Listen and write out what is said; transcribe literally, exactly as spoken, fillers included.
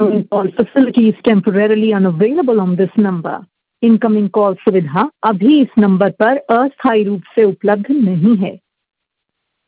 Incoming call facility is temporarily unavailable on this number. Incoming call सुविधा अभी इस number पर अस्थायी रूप से उपलब्ध नहीं है।